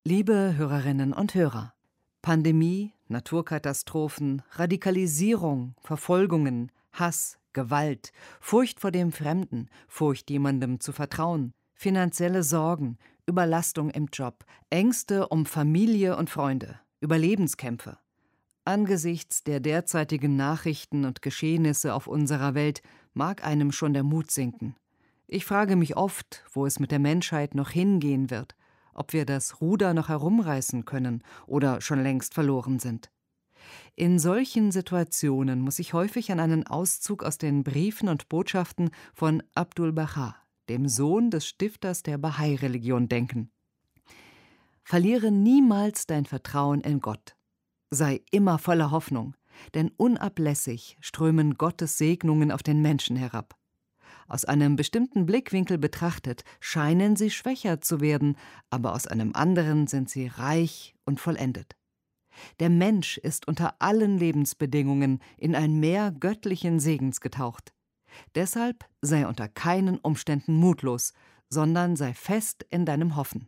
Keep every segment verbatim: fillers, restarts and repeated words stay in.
Liebe Hörerinnen und Hörer, Pandemie, Naturkatastrophen, Radikalisierung, Verfolgungen, Hass, Gewalt, Furcht vor dem Fremden, Furcht, jemandem zu vertrauen, finanzielle Sorgen, Überlastung im Job, Ängste um Familie und Freunde, Überlebenskämpfe. Angesichts der derzeitigen Nachrichten und Geschehnisse auf unserer Welt mag einem schon der Mut sinken. Ich frage mich oft, wo es mit der Menschheit noch hingehen wird, ob wir das Ruder noch herumreißen können oder schon längst verloren sind. In solchen Situationen muss ich häufig an einen Auszug aus den Briefen und Botschaften von Abdu'l-Baha, dem Sohn des Stifters der Bahai-Religion, denken. Verliere niemals dein Vertrauen in Gott. Sei immer voller Hoffnung, denn unablässig strömen Gottes Segnungen auf den Menschen herab. Aus einem bestimmten Blickwinkel betrachtet scheinen sie schwächer zu werden, aber aus einem anderen sind sie reich und vollendet. Der Mensch ist unter allen Lebensbedingungen in ein Meer göttlichen Segens getaucht. Deshalb sei unter keinen Umständen mutlos, sondern sei fest in deinem Hoffen.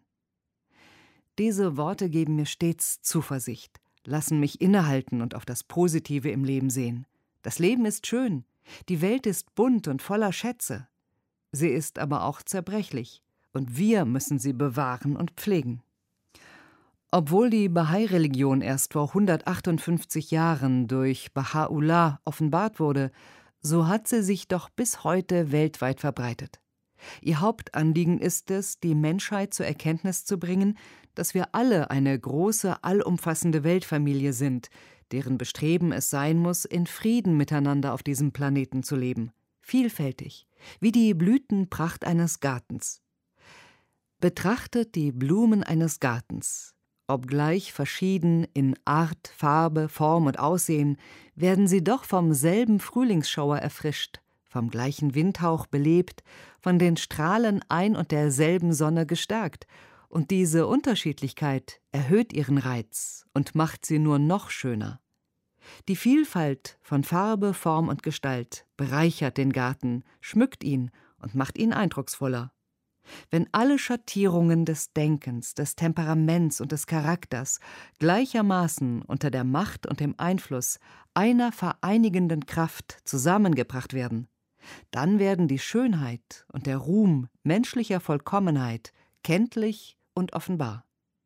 Diese Worte geben mir stets Zuversicht, lassen mich innehalten und auf das Positive im Leben sehen. Das Leben ist schön, die Welt ist bunt und voller Schätze. Sie ist aber auch zerbrechlich, und wir müssen sie bewahren und pflegen. Obwohl die Bahai-Religion erst vor hundertachtundfünfzig Jahren durch Baha'u'llah offenbart wurde, so hat sie sich doch bis heute weltweit verbreitet. Ihr Hauptanliegen ist es, die Menschheit zur Erkenntnis zu bringen, dass wir alle eine große, allumfassende Weltfamilie sind, deren Bestreben es sein muss, in Frieden miteinander auf diesem Planeten zu leben, vielfältig, wie die Blütenpracht eines Gartens. Betrachtet die Blumen eines Gartens. Obgleich verschieden in Art, Farbe, Form und Aussehen, werden sie doch vom selben Frühlingsschauer erfrischt, vom gleichen Windhauch belebt, von den Strahlen ein und derselben Sonne gestärkt, und diese Unterschiedlichkeit erhöht ihren Reiz und macht sie nur noch schöner. Die Vielfalt von Farbe, Form und Gestalt bereichert den Garten, schmückt ihn und macht ihn eindrucksvoller. Wenn alle Schattierungen des Denkens, des Temperaments und des Charakters gleichermaßen unter der Macht und dem Einfluss einer vereinigenden Kraft zusammengebracht werden, dann werden die Schönheit und der Ruhm menschlicher Vollkommenheit kenntlich und offenbar.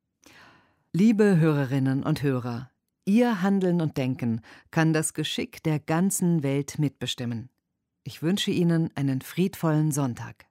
Liebe Hörerinnen und Hörer, Ihr Handeln und Denken kann das Geschick der ganzen Welt mitbestimmen. Ich wünsche Ihnen einen friedvollen Sonntag.